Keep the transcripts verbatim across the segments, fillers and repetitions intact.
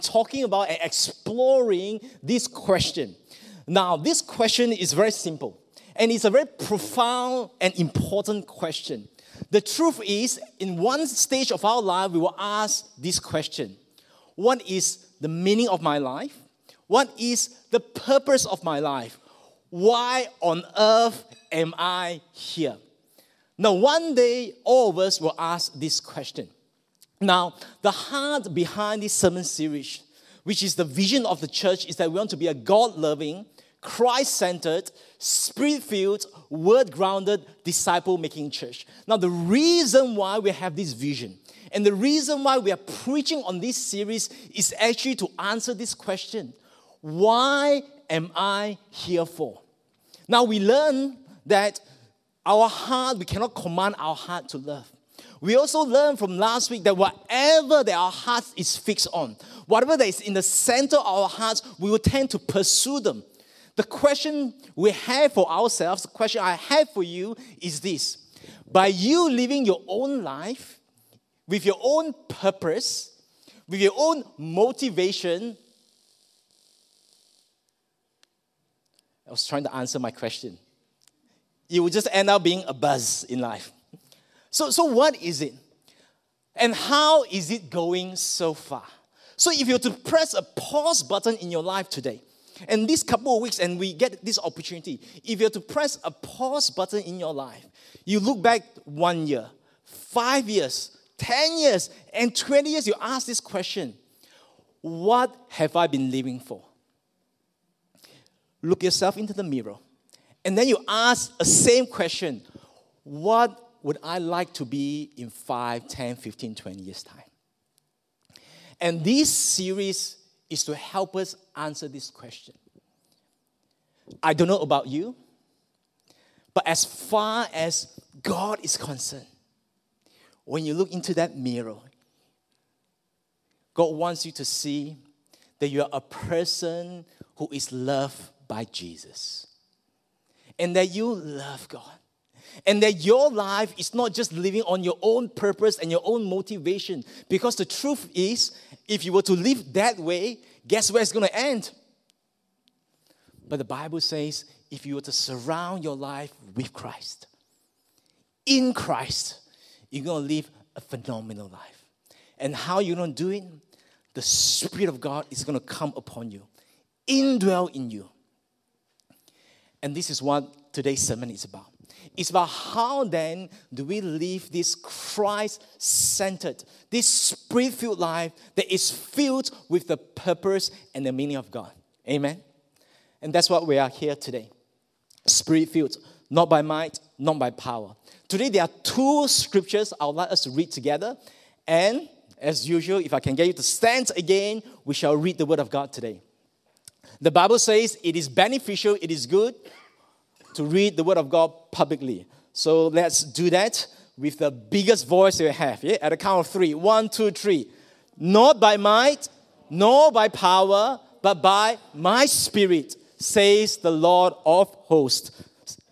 talking about and exploring this question. Now, this question is very simple, and it's a very profound and important question. The truth is, in one stage of our life, we will ask this question: what is the meaning of my life? What is the purpose of my life? Why on earth am I here? Now, one day, all of us will ask this question. Now, the heart behind this sermon series, which is the vision of the church, is that we want to be a God-loving, Christ-centered, Spirit-filled, word-grounded, disciple-making church. Now, the reason why we have this vision and the reason why we are preaching on this series is actually to answer this question: why am I here for? Now, we learn that our heart, we cannot command our heart to love. We also learned from last week that whatever that our heart is fixed on, whatever that is in the center of our hearts, we will tend to pursue them. The question we have for ourselves, the question I have for you is this: by you living your own life, with your own purpose, with your own motivation, I was trying to answer my question. You will just end up being a buzz in life. So, so what is it? And how is it going so far? So if you were to press a pause button in your life today, and these couple of weeks, and we get this opportunity, if you were to press a pause button in your life, you look back one year, five years, ten years, and twenty years, you ask this question: what have I been living for? Look yourself into the mirror. And then you ask the same question: what would I like to be in five, ten, fifteen, twenty years' time? And this series is to help us answer this question. I don't know about you, but as far as God is concerned, when you look into that mirror, God wants you to see that you are a person who is loved by Jesus. And that you love God. And that your life is not just living on your own purpose and your own motivation. Because the truth is, if you were to live that way, guess where it's going to end? But the Bible says, if you were to surround your life with Christ, in Christ, you're going to live a phenomenal life. And how you're going to do it? The Spirit of God is going to come upon you, indwell in you. And this is what today's sermon is about. It's about how then do we live this Christ-centered, this Spirit-filled life that is filled with the purpose and the meaning of God. Amen? And that's what we are here today. Spirit-filled, not by might, not by power. Today there are two scriptures I would like us to read together. And as usual, if I can get you to stand again, we shall read the Word of God today. The Bible says it is beneficial, it is good to read the Word of God publicly. So let's do that with the biggest voice we have. Yeah? At the count of three. One, two, three. Not by might, nor by power, but by my Spirit, says the Lord of hosts.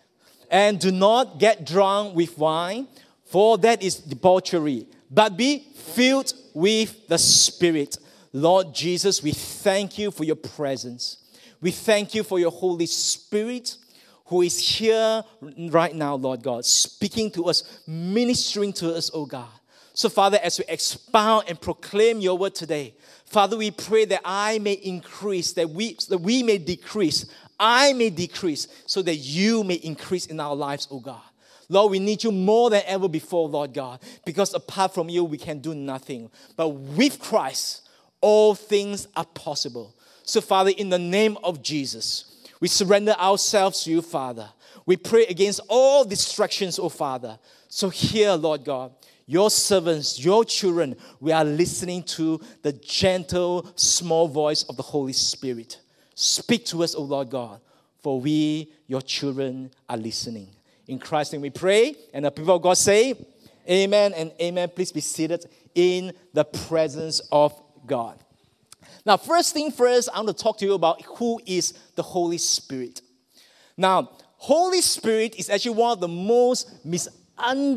And do not get drunk with wine, for that is debauchery, but be filled with the Spirit. Lord Jesus, we thank you for your presence. We thank you for your Holy Spirit who is here right now, Lord God, speaking to us, ministering to us, oh God. So, Father, as we expound and proclaim your word today, Father, we pray that I may increase, that we, that we may decrease, I may decrease, so that you may increase in our lives, oh God. Lord, we need you more than ever before, Lord God, because apart from you, we can do nothing. But with Christ, all things are possible. So, Father, in the name of Jesus, we surrender ourselves to you, Father. We pray against all distractions, oh Father. So here, Lord God, your servants, your children, we are listening to the gentle, small voice of the Holy Spirit. Speak to us, oh Lord God, for we, your children, are listening. In Christ's name we pray, and the people of God say, amen and amen. Please be seated in the presence of God. Now, first thing first, I want to talk to you about who is the Holy Spirit. Now, Holy Spirit is actually one of the most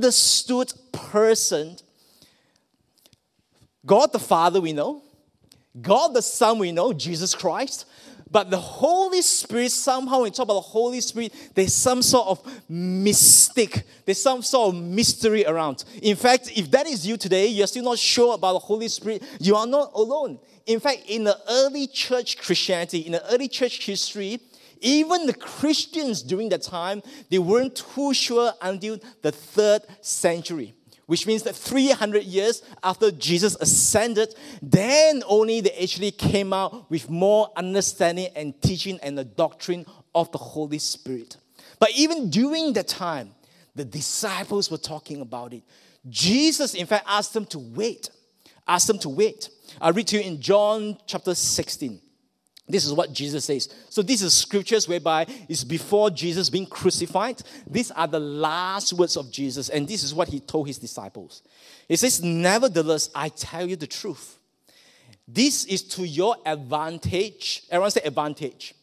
misunderstood persons. God the Father, we know. God the Son, we know, Jesus Christ. But the Holy Spirit, somehow when we talk about the Holy Spirit, there's some sort of mystic. There's some sort of mystery around. In fact, if that is you today, you're still not sure about the Holy Spirit, you are not alone. In fact, in the early church Christianity, in the early church history, even the Christians during that time, they weren't too sure until the third century. Which means that three hundred years after Jesus ascended, then only they actually came out with more understanding and teaching and the doctrine of the Holy Spirit. But even during that time, the disciples were talking about it. Jesus, in fact, asked them to wait. Asked them to wait. I'll read to you in John chapter sixteen. This is what Jesus says. So these are scriptures whereby it's before Jesus being crucified. These are the last words of Jesus. And this is what he told his disciples. He says, nevertheless, I tell you the truth. This is to your advantage. Everyone say advantage.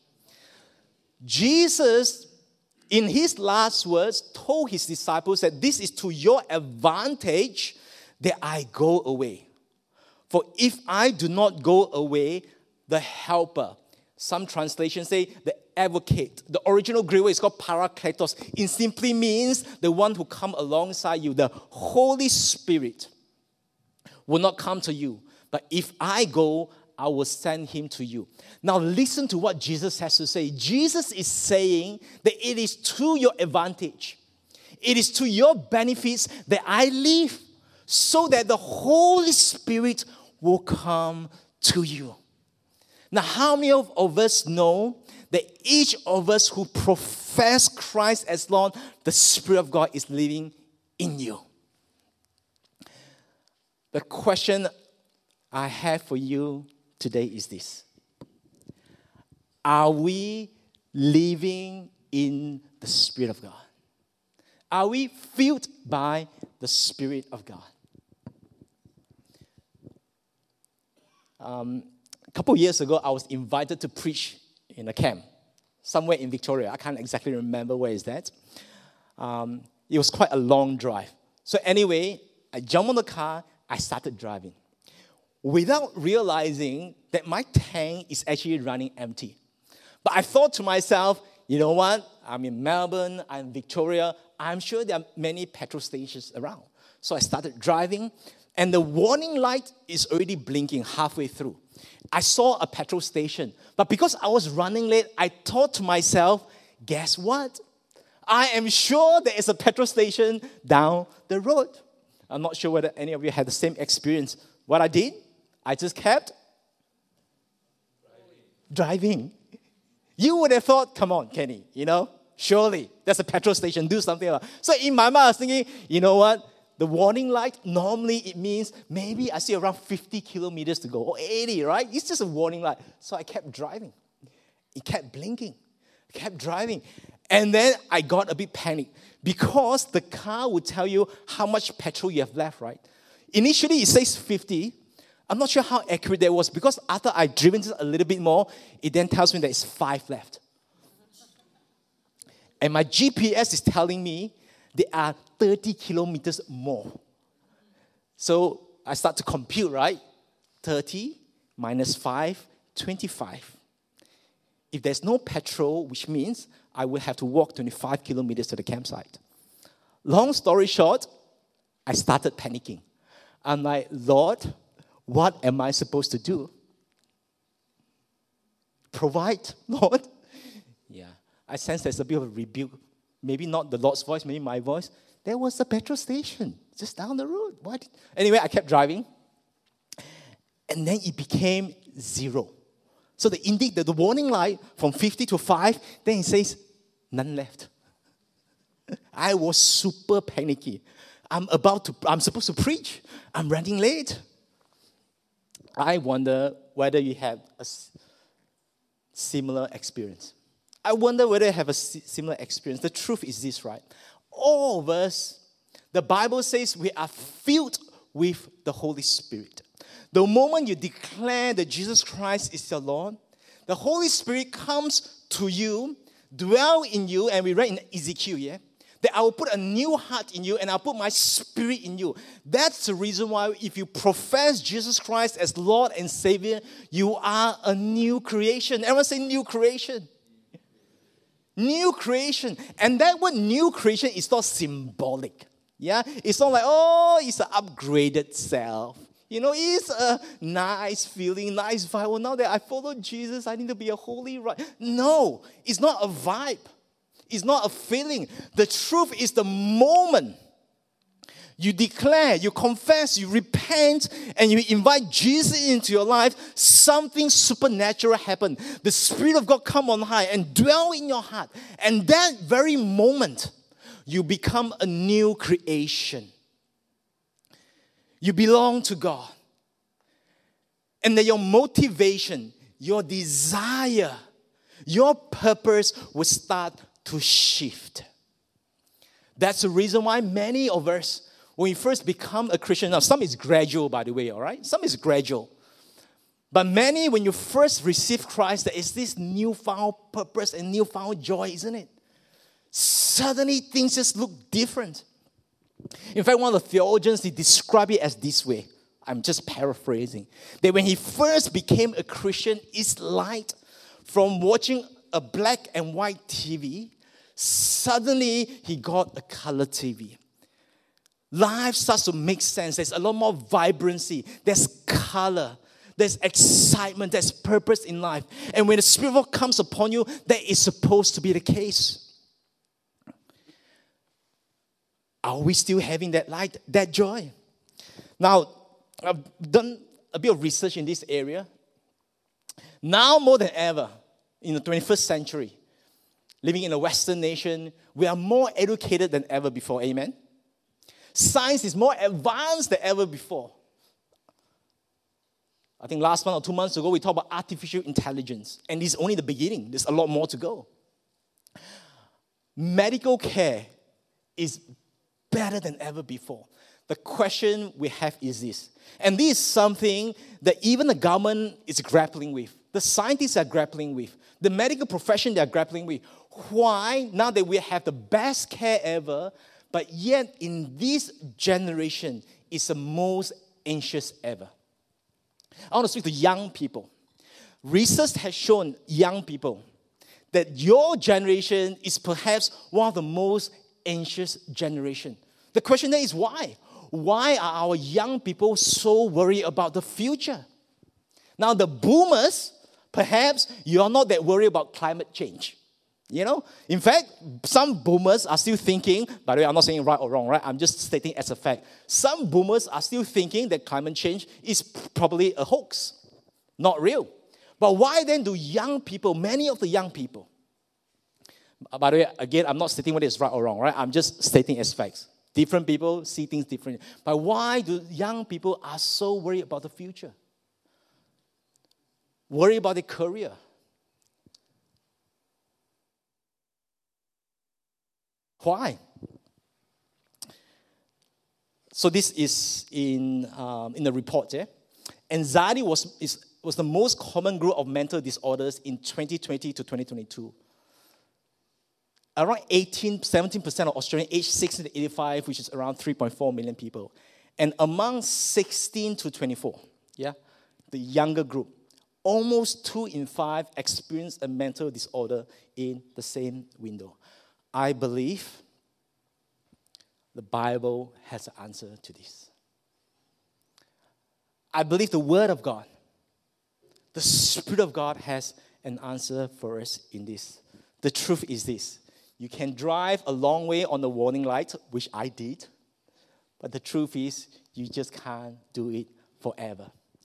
Jesus, in his last words, told his disciples that this is to your advantage that I go away. For if I do not go away, the helper. Some translations say the advocate. The original Greek word is called parakletos. It simply means the one who comes alongside you. The Holy Spirit will not come to you. But if I go, I will send him to you. Now listen to what Jesus has to say. Jesus is saying that it is to your advantage. It is to your benefits that I live so that the Holy Spirit will come to you. Now, how many of, of us know that each of us who profess Christ as Lord, the Spirit of God is living in you? The question I have for you today is this. Are we living in the Spirit of God? Are we filled by the Spirit of God? Um... A couple of years ago, I was invited to preach in a camp somewhere in Victoria. I can't exactly remember where is that. Um, it was quite a long drive. So anyway, I jumped on the car, I started driving. Without realizing that my tank is actually running empty. But I thought to myself, you know what? I'm in Melbourne, I'm in Victoria. I'm sure there are many petrol stations around. So I started driving, and the warning light is already blinking halfway through. I saw a petrol station, but because I was running late, I thought to myself, guess what? I am sure there is a petrol station down the road. I'm not sure whether any of you had the same experience. What I did, I just kept driving. You would have thought, come on, Kenny, you know, surely there's a petrol station, do something about it. So in my mind, I was thinking, you know what? The warning light, normally it means maybe I see around fifty kilometers to go, or eighty, right? It's just a warning light. So I kept driving. It kept blinking. I kept driving. And then I got a bit panicked because the car would tell you how much petrol you have left, right? Initially, it says fifty. I'm not sure how accurate that was because after I've driven just a little bit more, it then tells me that it's five left. And my G P S is telling me there are thirty kilometers more. So I start to compute, right? thirty minus five, twenty-five. If there's no petrol, which means I will have to walk twenty-five kilometers to the campsite. Long story short, I started panicking. I'm like, Lord, what am I supposed to do? Provide, Lord? Yeah, I sense there's a bit of a rebuke. Maybe not the Lord's voice, maybe my voice. There was a petrol station just down the road. What? Anyway, I kept driving. And then it became zero. So the indeed, the, the warning light from fifty to five, then it says, none left. I was super panicky. I'm about to, I'm supposed to preach. I'm running late. I wonder whether you have a similar experience. I wonder whether you have a similar experience. The truth is this, right? All of us, the Bible says we are filled with the Holy Spirit. The moment you declare that Jesus Christ is your Lord, the Holy Spirit comes to you, dwell in you, and we read in Ezekiel, yeah? That I will put a new heart in you and I'll put my spirit in you. That's the reason why if you profess Jesus Christ as Lord and Savior, you are a new creation. Everyone say new creation. New creation. And that word new creation is not symbolic. Yeah? It's not like, oh, it's an upgraded self. You know, it's a nice feeling, nice vibe. Well, now that I follow Jesus, I need to be a holy right. No, it's not a vibe. It's not a feeling. The truth is the moment you declare, you confess, you repent, and you invite Jesus into your life, something supernatural happens. The Spirit of God come on high and dwell in your heart. And that very moment, you become a new creation. You belong to God. And then your motivation, your desire, your purpose will start to shift. That's the reason why many of us, when we first become a Christian, now some is gradual, by the way, all right? Some is gradual. But many, when you first receive Christ, there is this newfound purpose and newfound joy, isn't it? Suddenly, things just look different. In fact, one of the theologians, they describe it as this way. I'm just paraphrasing. That when he first became a Christian, it's like from watching a black and white T V, suddenly he got a color T V. Life starts to make sense. There's a lot more vibrancy. There's color. There's excitement. There's purpose in life. And when the Spirit of God comes upon you, that is supposed to be the case. Are we still having that light, that joy? Now, I've done a bit of research in this area. Now more than ever, in the twenty-first century, living in a Western nation, we are more educated than ever before. Amen? Science is more advanced than ever before. I think last month or two months ago, we talked about artificial intelligence. And this is only the beginning. There's a lot more to go. Medical care is better than ever before. The question we have is this. And this is something that even the government is grappling with. The scientists are grappling with. The medical profession, they are grappling with. Why, now that we have the best care ever, but yet in this generation, it's the most anxious ever? I want to speak to young people. Research has shown young people that your generation is perhaps one of the most anxious generation. The question then is why? Why are our young people so worried about the future? Now, the boomers, perhaps you're not that worried about climate change. You know, in fact, some boomers are still thinking, by the way, I'm not saying right or wrong, right? I'm just stating as a fact. Some boomers are still thinking that climate change is probably a hoax, not real. But why then do young people, many of the young people, by the way, again, I'm not stating whether it's right or wrong, right? I'm just stating as facts. Different people see things differently. But why do young people are so worried about the future? Worried about their career? Why? So this is in um, in the report. Yeah? Anxiety was is, was the most common group of mental disorders in twenty twenty to twenty twenty-two. Around eighteen, seventeen percent of Australians aged sixteen to eighty-five, which is around three point four million people. And among sixteen to twenty-four, yeah, the younger group, almost two in five experience a mental disorder in the same window. I believe the Bible has an answer to this. I believe the Word of God, the Spirit of God has an answer for us in this. The truth is this. You can drive a long way on the warning light, which I did, but the truth is you just can't do it forever.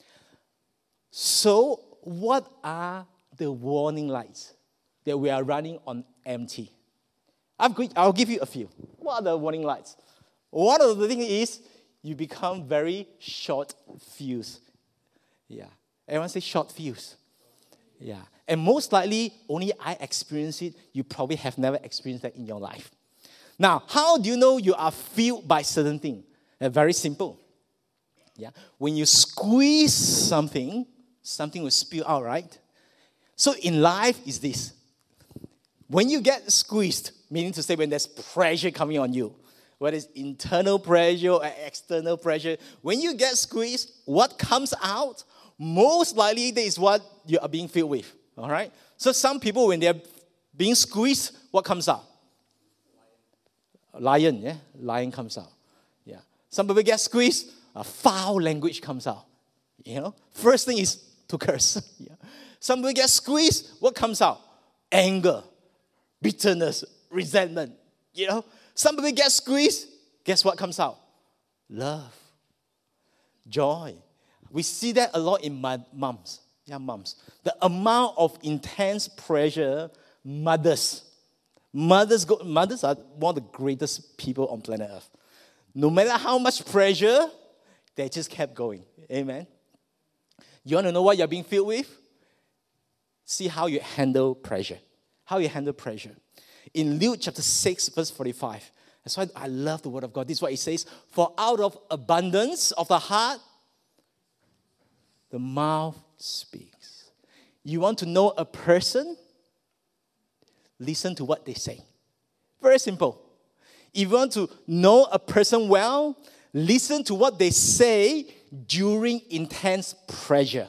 So what are the warning lights that we are running on empty? I'll give you a few. What are the warning lights? One of the things is you become very short fuse. Yeah. Everyone say short fuse. Yeah. And most likely, only I experience it. You probably have never experienced that in your life. Now, how do you know you are filled by certain thing? Uh, very simple. Yeah. When you squeeze something, something will spill out, right? So in life is this. When you get squeezed, meaning to say when there's pressure coming on you, whether it's internal pressure or external pressure, when you get squeezed, what comes out, most likely that is what you are being filled with. All right? So some people, when they're being squeezed, what comes out? Lion, yeah? Lion comes out. Yeah. Some people get squeezed, a foul language comes out. You know? First thing is to curse. Yeah. Some people get squeezed, what comes out? Anger, bitterness, resentment. You know? Some people get squeezed, guess what comes out? Love, joy. We see that a lot in my moms. Yeah, moms. The amount of intense pressure mothers. Mothers, go, mothers are one of the greatest people on planet Earth. No matter how much pressure, they just kept going. Amen. You want to know what you're being filled with? See how you handle pressure. How you handle pressure. In Luke chapter six, verse forty-five. That's why I love the word of God. This is what it says. For out of abundance of the heart, the mouth speaks. You want to know a person? Listen to what they say. Very simple. If you want to know a person well, listen to what they say during intense pressure.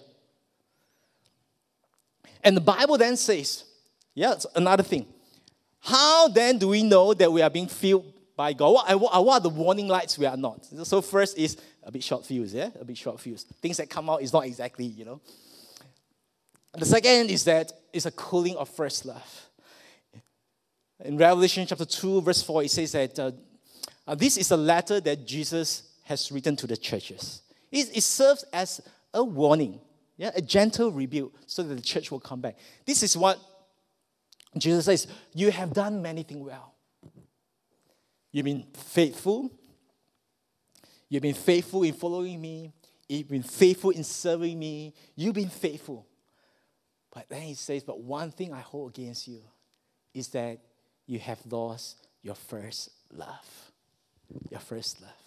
And the Bible then says, yeah, it's another thing. How then do we know that we are being filled by God? What, what are the warning lights we are not? So first is a bit short fuse, yeah? A bit short fuse. Things that come out is not exactly, you know. And the second is that it's a cooling of first love. In Revelation chapter two, verse four, it says that uh, uh, this is a letter that Jesus has written to the churches. It, it serves as a warning, yeah, a gentle rebuke so that the church will come back. This is what Jesus says, you have done many things well. You've been faithful. You've been faithful in following me. You've been faithful in serving me. You've been faithful. But then he says, but one thing I hold against you is that you have lost your first love. Your first love.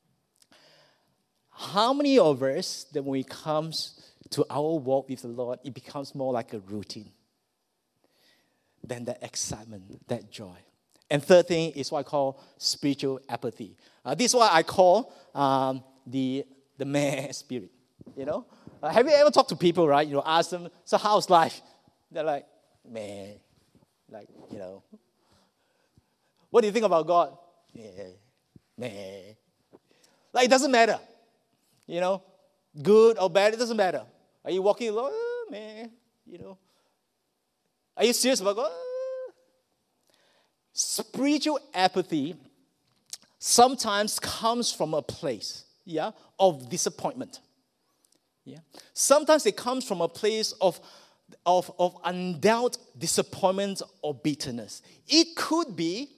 How many of us, that when it comes to our walk with the Lord, it becomes more like a routine than that excitement, that joy? And third thing is what I call spiritual apathy. Uh, this is what I call um, the, the meh spirit. You know? Uh, have you ever talked to people, right? You know, ask them, so how's life? They're like, meh. Like, you know. What do you think about God? Yeah, meh. Like, it doesn't matter. You know, good or bad, it doesn't matter. Are you walking along? Oh, meh. You know. Are you serious about God? Spiritual apathy sometimes comes from a place, yeah, of disappointment. Yeah. Sometimes it comes from a place of, of, of undealt disappointment or bitterness. It could be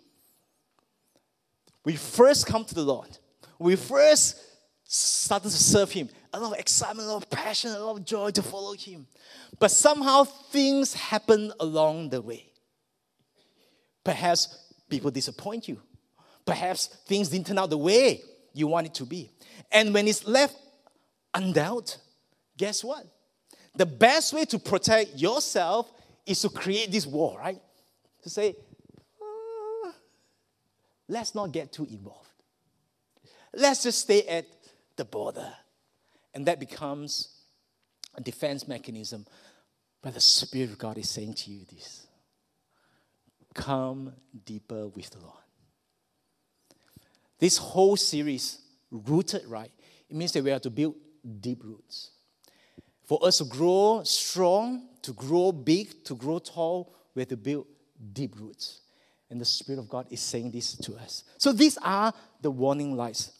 we first come to the Lord. We first started to serve Him. A lot of excitement, a lot of passion, a lot of joy to follow Him. But somehow things happen along the way. Perhaps people disappoint you. Perhaps things didn't turn out the way you want it to be. And when it's left undealt, guess what? The best way to protect yourself is to create this wall, right? To say, uh, let's not get too involved. Let's just stay at the border. And that becomes a defense mechanism. But the Spirit of God is saying to you this. Come deeper with the Lord. This whole series, rooted right, it means that we have to build deep roots. For us to grow strong, to grow big, to grow tall, we have to build deep roots. And the Spirit of God is saying this to us. So these are the warning lights.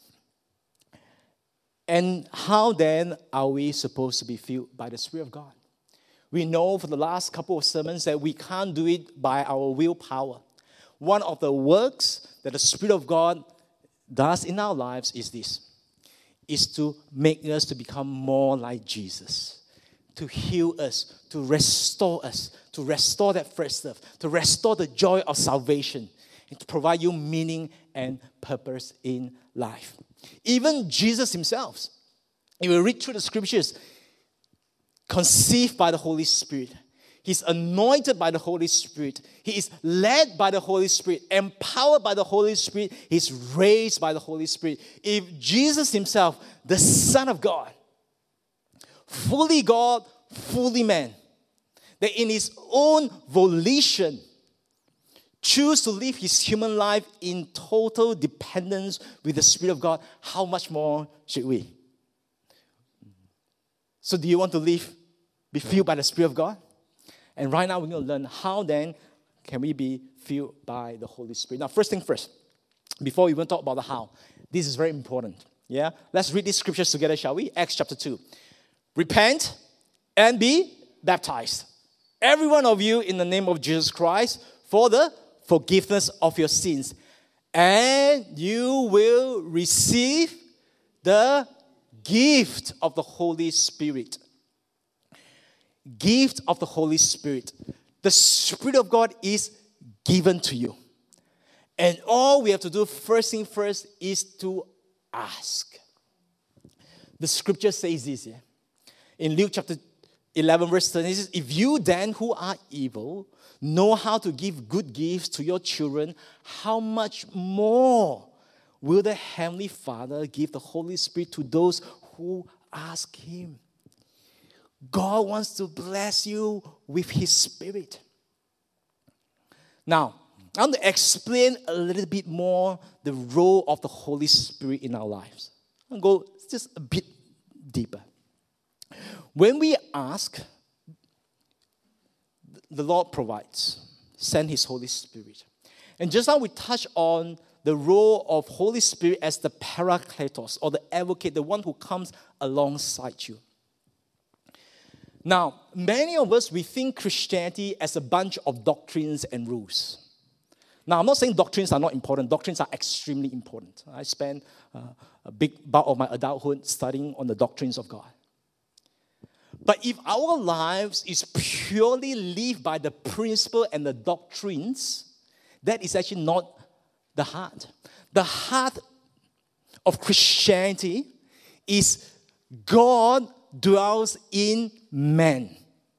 And how then are we supposed to be filled by the Spirit of God? We know for the last couple of sermons that we can't do it by our willpower. One of the works that the Spirit of God does in our lives is this, is to make us to become more like Jesus, to heal us, to restore us, to restore that first love, to restore the joy of salvation, and to provide you meaning and purpose in life. Even Jesus himself, if we read through the scriptures, conceived by the Holy Spirit, He's anointed by the Holy Spirit. He is led by the Holy Spirit, empowered by the Holy Spirit. He's raised by the Holy Spirit. If Jesus himself, the Son of God, fully God, fully man, that in his own volition, choose to live his human life in total dependence with the Spirit of God, how much more should we? So do you want to live, be filled by the Spirit of God? And right now we're going to learn how then can we be filled by the Holy Spirit. Now, first thing first, before we even talk about the how, this is very important. Yeah? Let's read these scriptures together, shall we? Acts chapter two. Repent and be baptized, every one of you, in the name of Jesus Christ, for the forgiveness of your sins. And you will receive the gift of the Holy Spirit. Gift of the Holy Spirit. The Spirit of God is given to you. And all we have to do, first thing first, is to ask. The scripture says this, yeah? In Luke chapter eleven, verse thirty, it says, if you then who are evil know how to give good gifts to your children, how much more will the Heavenly Father give the Holy Spirit to those who ask him? God wants to bless you with his Spirit. Now, I want to explain a little bit more the role of the Holy Spirit in our lives. I'll go just a bit deeper. When we ask, the Lord provides, send his Holy Spirit. And just now we touched on the role of Holy Spirit as the Parakletos, or the advocate, the one who comes alongside you. Now, many of us, we think Christianity as a bunch of doctrines and rules. Now, I'm not saying doctrines are not important. Doctrines are extremely important. I spent uh, a big part of my adulthood studying on the doctrines of God. But if our lives is purely lived by the principle and the doctrines, that is actually not the heart. The heart of Christianity is God dwells in man.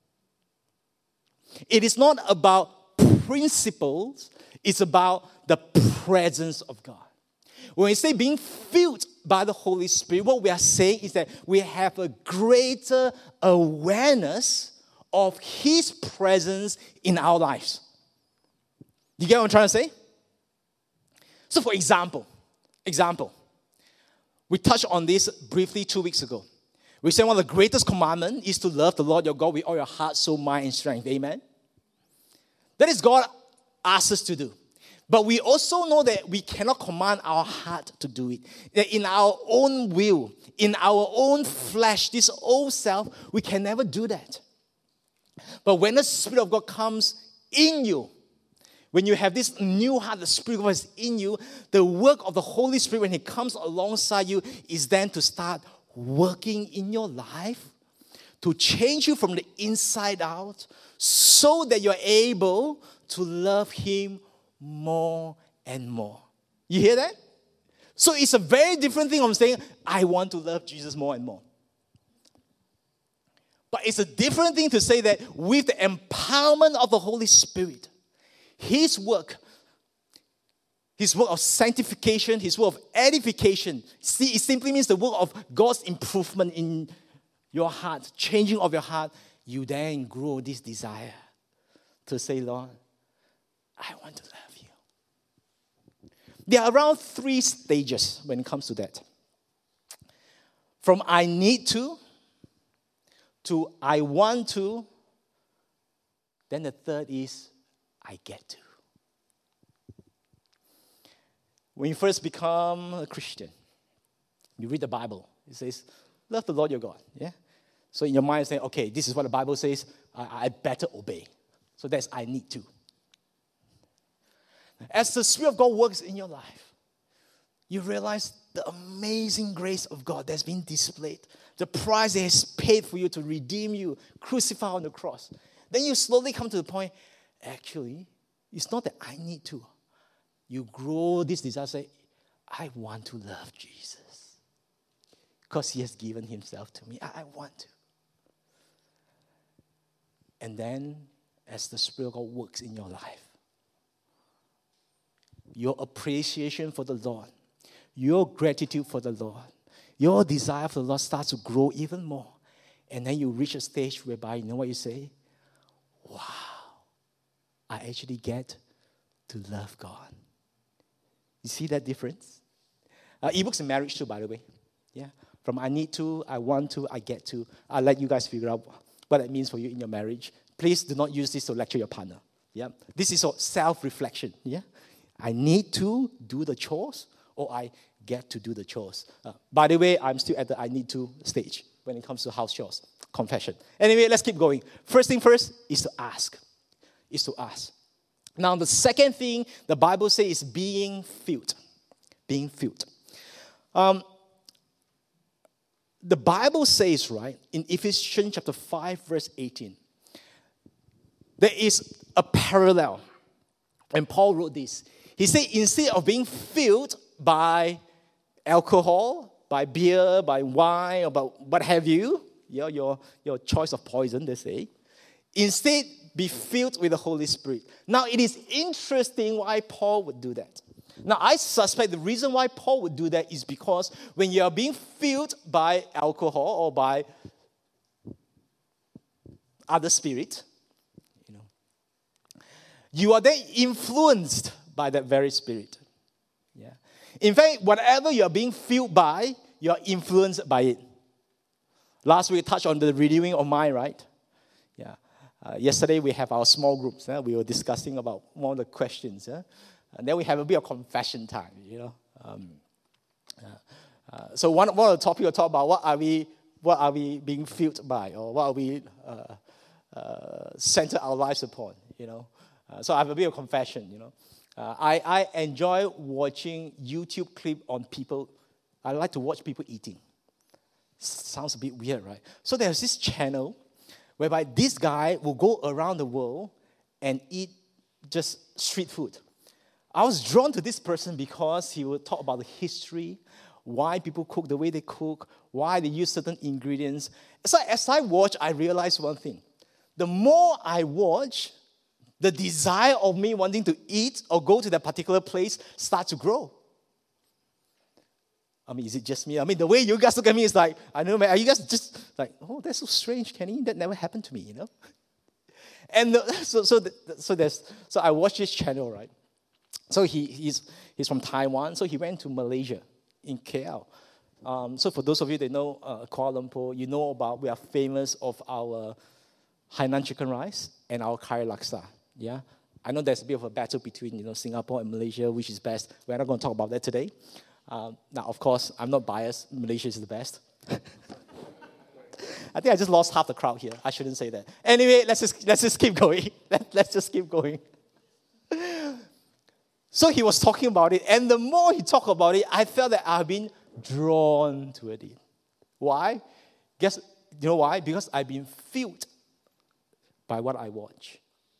It is not about principles, it's about the presence of God. When we say being filled by the Holy Spirit, what we are saying is that we have a greater awareness of his presence in our lives. You get what I'm trying to say? So for example, example, we touched on this briefly two weeks ago. We said one of the greatest commandments is to love the Lord your God with all your heart, soul, mind, and strength. Amen? That is God asks us to do. But we also know that we cannot command our heart to do it. That in our own will, in our own flesh, this old self, we can never do that. But when the Spirit of God comes in you, when you have this new heart, the Spirit of God is in you, the work of the Holy Spirit, when he comes alongside you, is then to start working in your life to change you from the inside out so that you're able to love him more and more. You hear that? So it's a very different thing from saying, I want to love Jesus more and more. But it's a different thing to say that with the empowerment of the Holy Spirit, his work, his work of sanctification, his work of edification, see, it simply means the work of God's improvement in your heart, changing of your heart, you then grow this desire to say, Lord, I want to love you. There are around three stages when it comes to that. From I need to, to I want to, then the third is I get to. When you first become a Christian, you read the Bible. It says, love the Lord your God. Yeah. So in your mind, you say, okay, this is what the Bible says. I, I better obey. So that's I need to. As the Spirit of God works in your life, you realize the amazing grace of God that's been displayed. The price He has paid for you to redeem you, crucified on the cross. Then you slowly come to the point, actually, it's not that I need to. You grow this desire, say, I want to love Jesus. Because He has given Himself to me. I, I want to. And then, as the Spirit of God works in your life, your appreciation for the Lord, your gratitude for the Lord, your desire for the Lord starts to grow even more. And then you reach a stage whereby, you know what you say? Wow, I actually get to love God. You see that difference? Uh, ebooks in marriage too, by the way. Yeah. From I need to, I want to, I get to. I'll let you guys figure out what that means for you in your marriage. Please do not use this to lecture your partner. Yeah. This is self-reflection. Yeah. I need to do the chores, or I get to do the chores. Uh, by the way, I'm still at the I need to stage when it comes to house chores. Confession. Anyway, let's keep going. First thing first is to ask. Is to ask. Now, the second thing the Bible says is being filled. Being filled. Um, the Bible says, right, in Ephesians chapter five, verse eighteen, there is a parallel. And Paul wrote this. He said, instead of being filled by alcohol, by beer, by wine, or by what have you, your, your, your choice of poison, they say, instead, be filled with the Holy Spirit. Now, it is interesting why Paul would do that. Now, I suspect the reason why Paul would do that is because when you are being filled by alcohol or by other spirit, you know, you are then influenced by that very spirit. Yeah. In fact, whatever you are being filled by, you are influenced by it. Last week, we touched on the renewing of mind, right? Yeah. Uh, yesterday, we have our small groups. Uh, we were discussing about one of the questions. Uh, and then we have a bit of confession time, you know. Um, uh, uh, so one, one of the topics we'll talk about, what are we, what are we being filled by? Or what are we uh, uh, center our lives upon, you know. Uh, so I have a bit of confession, you know. Uh, I, I enjoy watching YouTube clip on people. I like to watch people eating. Sounds a bit weird, right? So there's this channel whereby this guy will go around the world and eat just street food. I was drawn to this person because he would talk about the history, why people cook the way they cook, why they use certain ingredients. So as I watch, I realized one thing. The more I watch, the desire of me wanting to eat or go to that particular place starts to grow. I mean, is it just me? I mean, the way you guys look at me is like, I don't know, man, are you guys just like, oh, that's so strange, Kenny? That never happened to me, you know? And the, so so the, so there's so I watched this channel, right? So he he's he's from Taiwan, so he went to Malaysia in K L. Um, so for those of you that know uh, Kuala Lumpur, you know about we are famous of our Hainan chicken rice and our kari laksa. Yeah, I know there's a bit of a battle between you know Singapore and Malaysia, which is best. We're not going to talk about that today. Um, now, of course, I'm not biased. Malaysia is the best. I think I just lost half the crowd here. I shouldn't say that. Anyway, let's just let's just keep going. Let, let's just keep going. So he was talking about it, and the more he talked about it, I felt that I've been drawn to it. Why? Guess you know why? Because I've been filled by what I watch.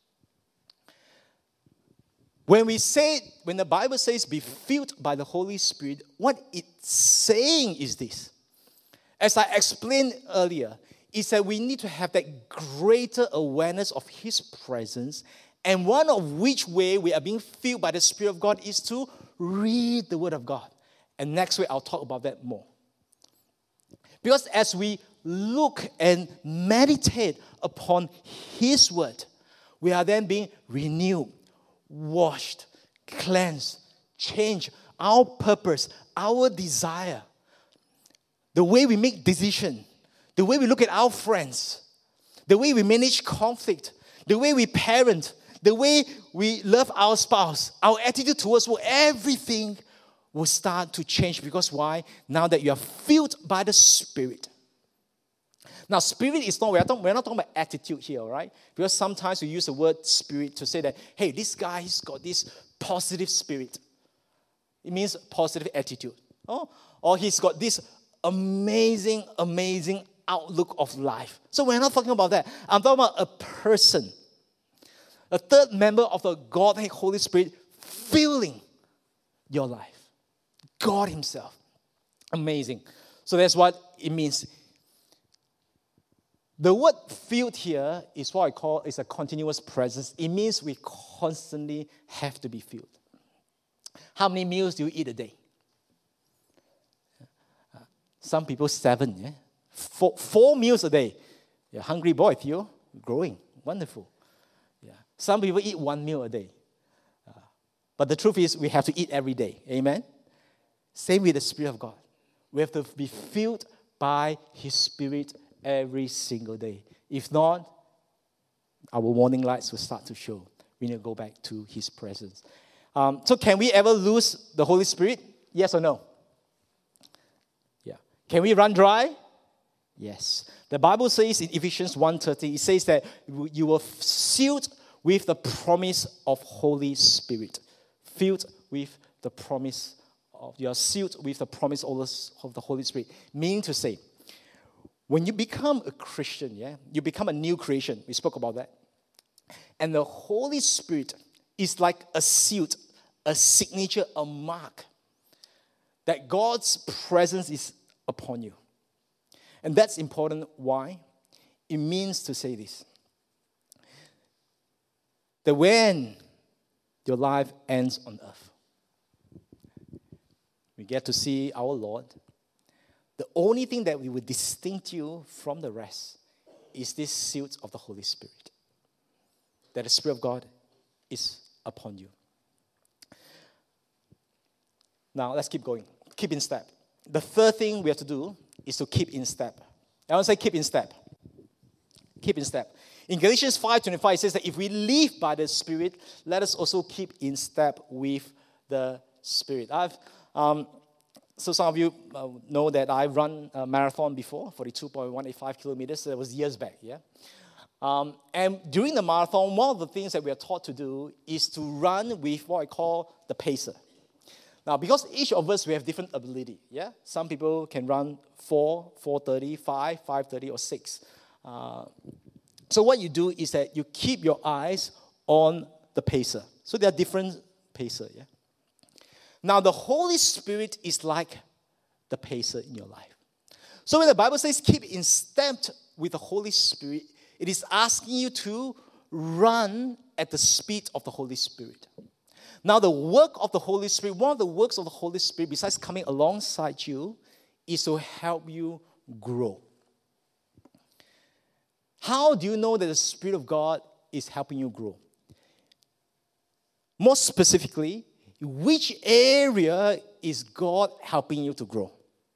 When we say, when the Bible says be filled by the Holy Spirit, what it's saying is this. As I explained earlier, is that we need to have that greater awareness of His presence, and one of which way we are being filled by the Spirit of God is to read the Word of God. And next week I'll talk about that more. Because as we look and meditate upon His Word, we are then being renewed, washed, cleansed, changed. Our purpose, our desire, the way we make decisions, the way we look at our friends, the way we manage conflict, the way we parent, the way we love our spouse, our attitude towards work, everything will start to change. Because why? Now that you are filled by the Spirit. Now, spirit is not, we're not, we're not talking about attitude here, right? Because sometimes we use the word spirit to say that, hey, this guy, he's got this positive spirit. It means positive attitude. Oh, or he's got this amazing, amazing outlook of life. So we're not talking about that. I'm talking about a person. A third member of the Godhead Holy Spirit filling your life. God Himself. Amazing. So that's what it means. The word filled here is what I call is a continuous presence. It means we constantly have to be filled. How many meals do you eat a day? Some people seven, yeah? Four, four meals a day. You're a hungry boy, Theo. Growing. Wonderful. Yeah. Some people eat one meal a day. Uh, but the truth is we have to eat every day. Amen? Same with the Spirit of God. We have to be filled by His Spirit every single day. If not, our warning lights will start to show. We need to go back to His presence. Um, so can we ever lose the Holy Spirit? Yes or no? Yeah. Can we run dry? Yes. The Bible says in Ephesians one thirty, it says that you were sealed with the promise of Holy Spirit. Filled with the promise of, you are sealed with the promise of the Holy Spirit. Meaning to say, when you become a Christian, yeah, you become a new creation. We spoke about that. And the Holy Spirit is like a seal, a signature, a mark that God's presence is upon you. And that's important. Why? It means to say this. That when your life ends on earth, we get to see our Lord. The only thing that we will distinct you from the rest is this seal of the Holy Spirit. That the Spirit of God is upon you. Now, let's keep going. Keep in step. The third thing we have to do is to keep in step. I want to say keep in step. Keep in step. In Galatians five twenty-five, it says that if we live by the Spirit, let us also keep in step with the Spirit. I've, um, so some of you uh, know that I've run a marathon before, forty-two point one eight five kilometers. That was years back, yeah? Um, and during the marathon, one of the things that we are taught to do is to run with what I call the pacer. Now, because each of us, we have different ability, yeah? Some people can run four, four thirty, five, five thirty, or six. Uh, so what you do is that you keep your eyes on the pacer. So there are different pacer, yeah? Now, the Holy Spirit is like the pacer in your life. So when the Bible says keep in step with the Holy Spirit, it is asking you to run at the speed of the Holy Spirit. Now, the work of the Holy Spirit, one of the works of the Holy Spirit, besides coming alongside you, is to help you grow. How do you know that the Spirit of God is helping you grow? More specifically, which area is God helping you to grow?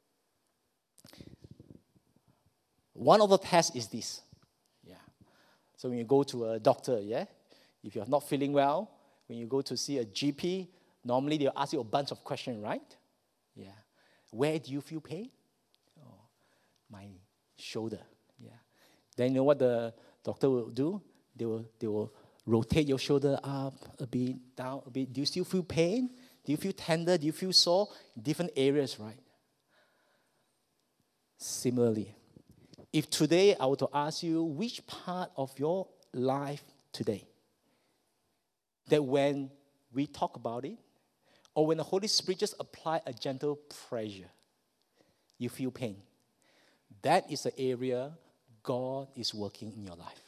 One of the tests is this. Yeah. So when you go to a doctor, yeah, if you're not feeling well, when you go to see a G P, normally they'll ask you a bunch of questions, right? Yeah. Where do you feel pain? Oh, my shoulder. Yeah. Then you know what the doctor will do? They will, they will rotate your shoulder up a bit, down a bit. Do you still feel pain? Do you feel tender? Do you feel sore? Different areas, right? Similarly, if today I were to ask you which part of your life today, that when we talk about it, or when the Holy Spirit just apply a gentle pressure, you feel pain. That is the area God is working in your life.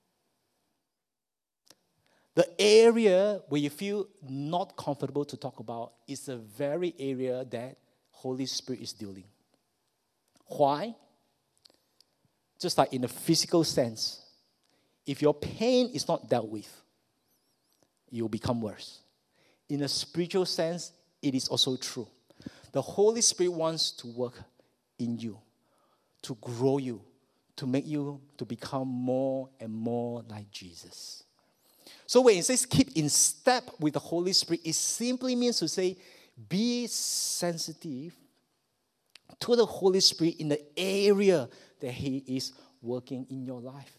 The area where you feel not comfortable to talk about is the very area that Holy Spirit is dealing. Why? Just like in a physical sense, if your pain is not dealt with, you'll become worse. In a spiritual sense, it is also true. The Holy Spirit wants to work in you, to grow you, to make you to become more and more like Jesus. So when it says keep in step with the Holy Spirit, it simply means to say be sensitive to the Holy Spirit in the area that He is working in your life.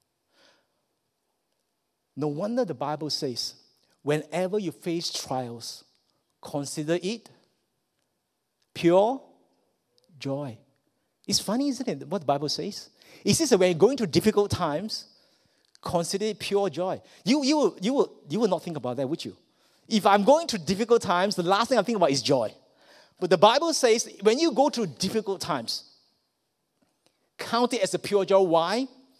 No wonder the Bible says, whenever you face trials, consider it pure joy. It's funny, isn't it, what the Bible says? It says that when you're going through difficult times, consider it pure joy. You, you, will, you, will, you will not think about that, would you? If I'm going through difficult times, the last thing I think about is joy. But the Bible says when you go through difficult times, count it as a pure joy. Why?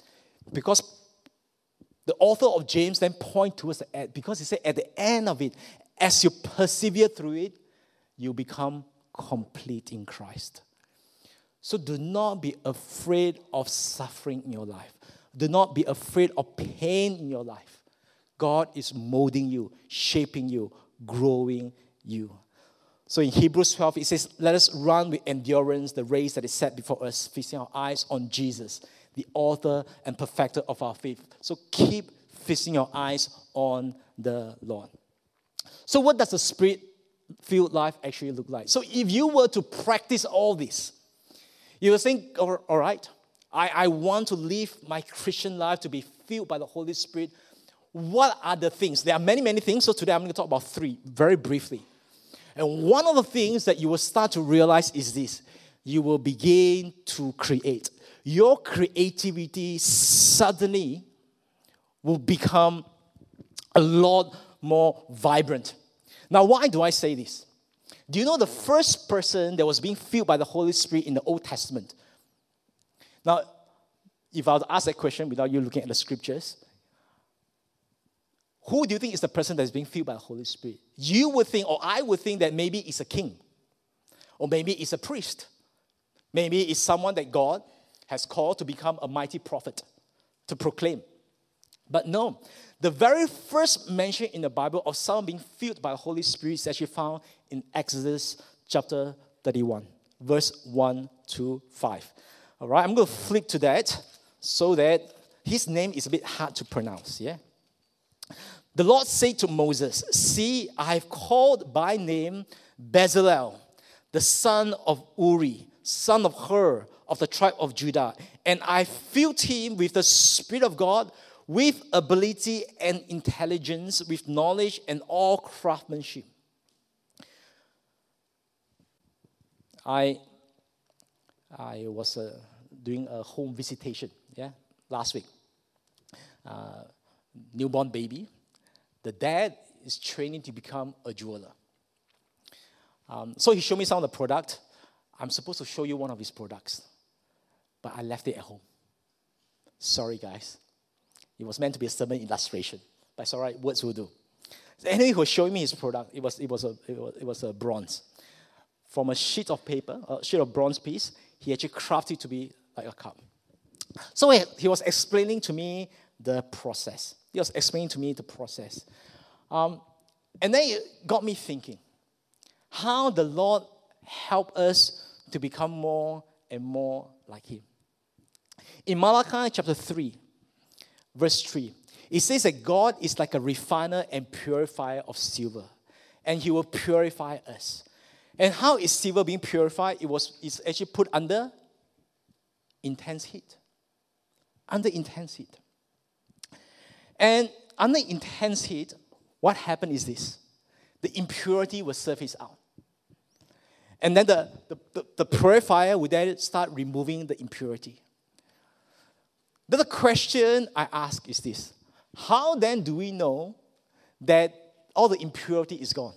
Because the author of James then point towards the end, because he said at the end of it, as you persevere through it, you become complete in Christ. So do not be afraid of suffering in your life. Do not be afraid of pain in your life. God is molding you, shaping you, growing you. So in Hebrews twelve, it says, let us run with endurance the race that is set before us, fixing our eyes on Jesus, the author and perfecter of our faith. So keep fixing your eyes on the Lord. So what does the Spirit-filled life actually look like? So if you were to practice all this, you will think, all right, I, I want to live my Christian life to be filled by the Holy Spirit. What are the things? There are many, many things. So today I'm going to talk about three very briefly. And one of the things that you will start to realize is this. You will begin to create. Your creativity suddenly will become a lot more vibrant. Now, why do I say this? Do you know the first person that was being filled by the Holy Spirit in the Old Testament? Now, if I were to ask that question without you looking at the scriptures, who do you think is the person that is being filled by the Holy Spirit? You would think, or I would think that maybe it's a king. Or maybe it's a priest. Maybe it's someone that God has called to become a mighty prophet, to proclaim. But no, the very first mention in the Bible of someone being filled by the Holy Spirit is actually found in Exodus chapter thirty-one, verse one to five. All right, I'm going to flip to that so that his name is a bit hard to pronounce, yeah? The Lord said to Moses, see, I have called by name Bezalel, the son of Uri, son of Hur, of the tribe of Judah, and I filled him with the Spirit of God, with ability and intelligence, with knowledge and all craftsmanship. I, I was uh, doing a home visitation, yeah, last week. Uh, newborn baby. The dad is training to become a jeweler. Um, so he showed me some of the product. I'm supposed to show you one of his products, but I left it at home. Sorry, guys. It was meant to be a sermon illustration, but it's all right. Words will do. So anyway, he was showing me his product. It was it was a it was, it was a bronze. From a sheet of paper, a sheet of bronze piece, he actually crafted it to be like a cup. So he, he was explaining to me the process. He was explaining to me the process. Um, and then it got me thinking, how the Lord helped us to become more and more like Him. In Malachi chapter three, verse three, it says that God is like a refiner and purifier of silver, and He will purify us. And how is silver being purified? It was it's actually put under intense heat. Under intense heat. And under intense heat, what happened is this. The impurity will surface out. And then the, the, the, the purifier will then start removing the impurity. Then the question I ask is this. How then do we know that all the impurity is gone?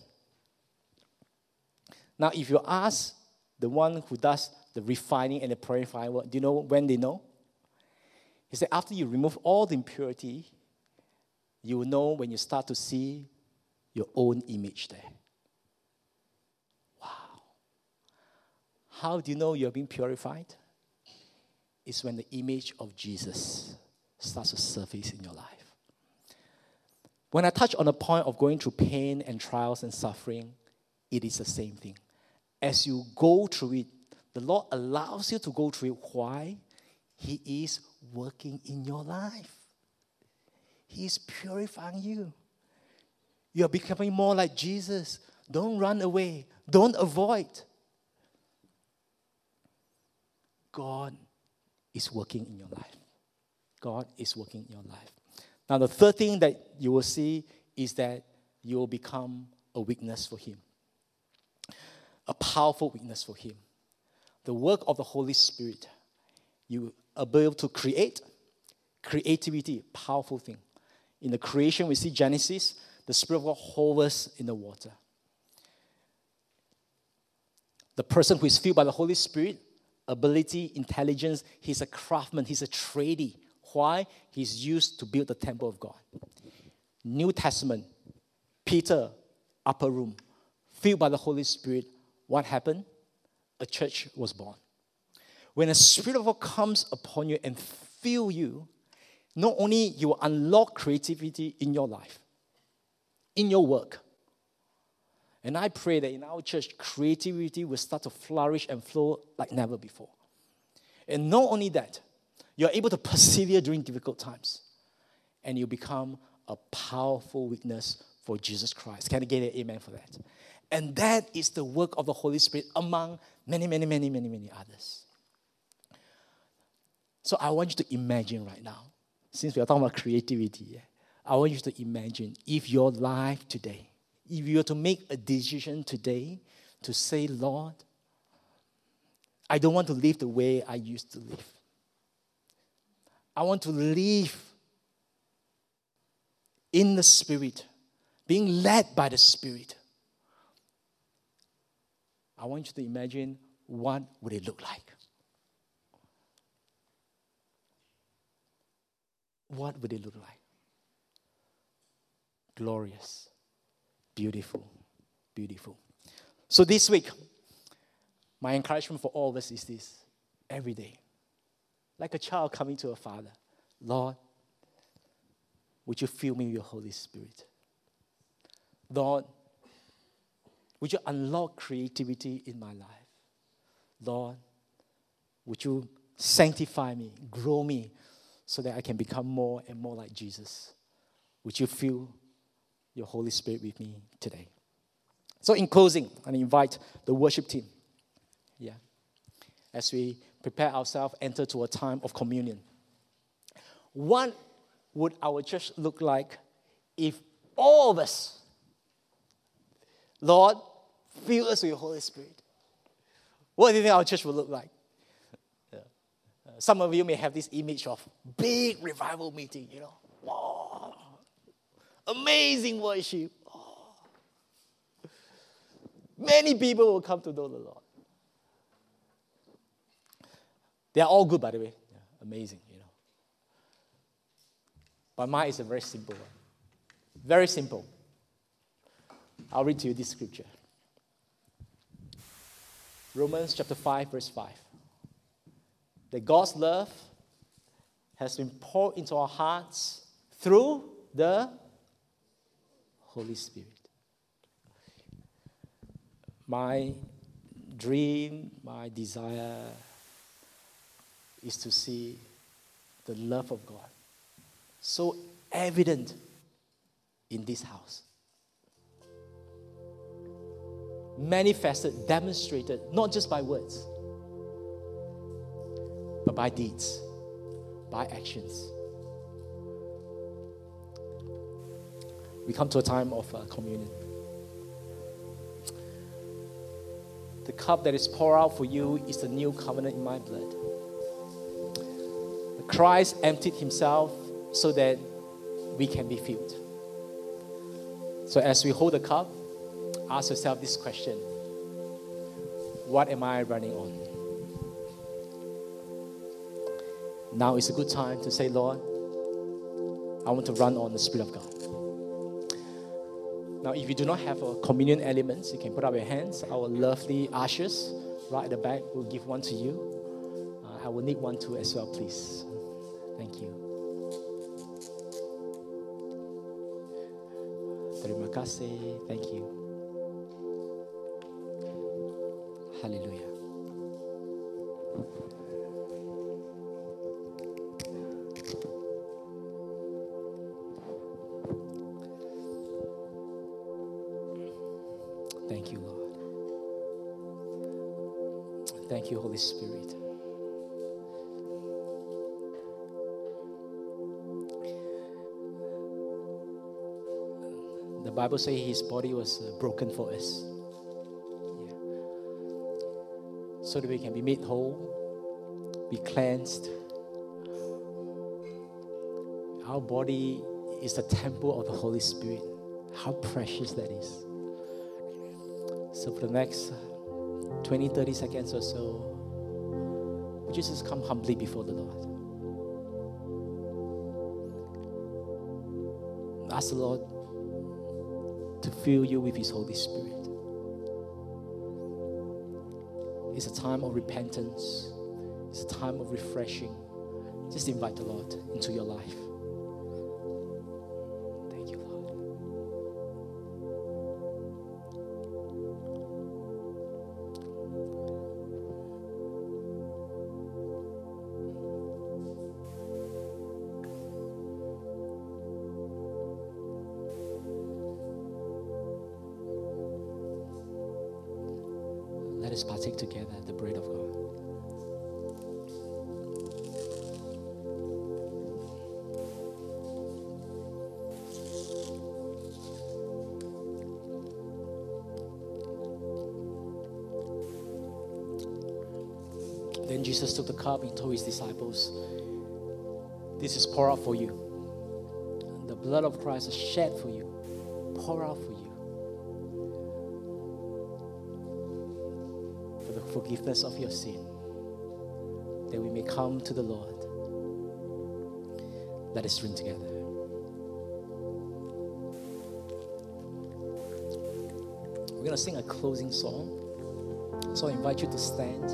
Now, if you ask the one who does the refining and the purifying work, do you know when they know? He said, after you remove all the impurity, you will know when you start to see your own image there. Wow. How do you know you're being purified? It's when the image of Jesus starts to surface in your life. When I touch on the point of going through pain and trials and suffering, it is the same thing. As you go through it, the Lord allows you to go through it. Why? He is working in your life. He is purifying you. You are becoming more like Jesus. Don't run away. Don't avoid. God is working in your life. God is working in your life. Now, the third thing that you will see is that you will become a witness for Him. A powerful witness for Him. The work of the Holy Spirit. You are able to create. Creativity, powerful thing. In the creation, we see Genesis, the Spirit of God hovers in the water. The person who is filled by the Holy Spirit, ability, intelligence, he's a craftsman, he's a tradie, Why? He's used to build the temple of God. New Testament, Peter, upper room, filled by the Holy Spirit. What happened? A church was born. When the Spirit of God comes upon you and fill you, not only you will unlock creativity in your life, in your work. And I pray that in our church, creativity will start to flourish and flow like never before. And not only that, you're able to persevere during difficult times. And you become a powerful witness for Jesus Christ. Can I get an amen for that? And that is the work of the Holy Spirit among many, many, many, many, many others. So I want you to imagine right now, since we are talking about creativity, I want you to imagine if your life today, if you were to make a decision today to say, Lord, I don't want to live the way I used to live. I want to live in the Spirit, being led by the Spirit. I want you to imagine, what would it look like? What would it look like? Glorious, beautiful, beautiful. So this week, my encouragement for all of us is this: every day, like a child coming to a father, Lord, would you fill me with your Holy Spirit? Lord, would you unlock creativity in my life? Lord, would you sanctify me, grow me, so that I can become more and more like Jesus? Would you fill your Holy Spirit with me today? So in closing, I invite the worship team, yeah, as we prepare ourselves, enter to a time of communion. What would our church look like if all of us, Lord, fill us with your Holy Spirit? What do you think our church would look like? Yeah. Uh, some of you may have this image of big revival meeting, you know. Wow. Amazing worship. Oh. Many people will come to know the Lord. They are all good, by the way. Yeah, amazing, you know. But mine is a very simple one. Very simple. I'll read to you this scripture. Romans chapter five, verse five. That God's love has been poured into our hearts through the Holy Spirit. My dream, my desire is to see the love of God so evident in this house. Manifested, demonstrated, not just by words, but by deeds, by actions. We come to a time of uh, communion. The cup that is poured out for you is the new covenant in my blood. Christ emptied himself so that we can be filled. So as we hold the cup, ask yourself this question: what am I running on? Now is a good time to say, Lord, I want to run on the Spirit of God. Now, if you do not have a communion elements, you can put up your hands. Our lovely ushers right at the back will give one to you. Uh, I will need one too as well, please. Thank you. Terima kasih. Thank you. Hallelujah. Thank you, Lord. Thank you, Holy Spirit. The Bible says his body was broken for us. Yeah. So that we can be made whole, be cleansed. Our body is the temple of the Holy Spirit. How precious that is. So for the next twenty, thirty seconds or so, would you just come humbly before the Lord? Ask the Lord to fill you with His Holy Spirit. It's a time of repentance. It's a time of refreshing. Just invite the Lord into your life. Thank you, Lord. Let us partake together the bread of God. Then Jesus took the cup and told His disciples, this is poured out for you. The blood of Christ is shed for you, poured out for you, for the forgiveness of your sin, that we may come to the Lord. Let us drink together. We're going to sing a closing song. So I invite you to stand.